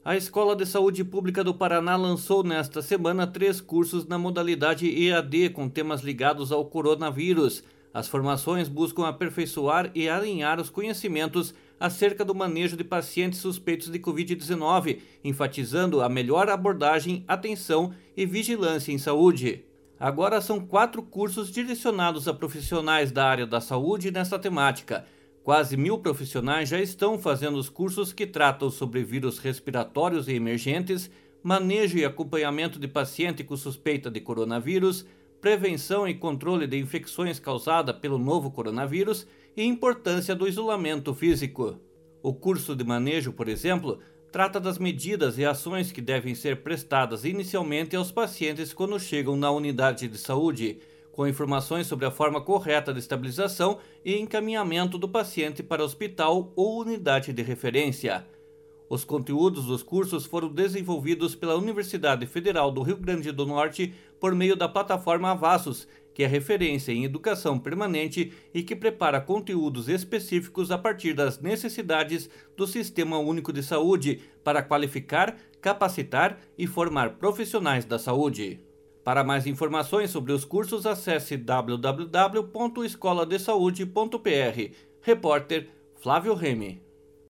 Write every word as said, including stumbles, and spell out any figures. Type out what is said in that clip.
A Escola de Saúde Pública do Paraná lançou nesta semana três cursos na modalidade E A D com temas ligados ao coronavírus. As formações buscam aperfeiçoar e alinhar os conhecimentos acerca do manejo de pacientes suspeitos de covid dezenove, enfatizando a melhor abordagem, atenção e vigilância em saúde. Agora são quatro cursos direcionados a profissionais da área da saúde nessa temática. Quase mil profissionais já estão fazendo os cursos que tratam sobre vírus respiratórios e emergentes, manejo e acompanhamento de paciente com suspeita de coronavírus, prevenção e controle de infecções causadas pelo novo coronavírus e importância do isolamento físico. O curso de manejo, por exemplo, trata das medidas e ações que devem ser prestadas inicialmente aos pacientes quando chegam na unidade de saúde, com informações sobre a forma correta de estabilização e encaminhamento do paciente para hospital ou unidade de referência. Os conteúdos dos cursos foram desenvolvidos pela Universidade Federal do Rio Grande do Norte por meio da plataforma Avassos, que é referência em educação permanente e que prepara conteúdos específicos a partir das necessidades do Sistema Único de Saúde para qualificar, capacitar e formar profissionais da saúde. Para mais informações sobre os cursos, acesse w w w ponto escola de saúde ponto p r. Repórter Flávio Remy.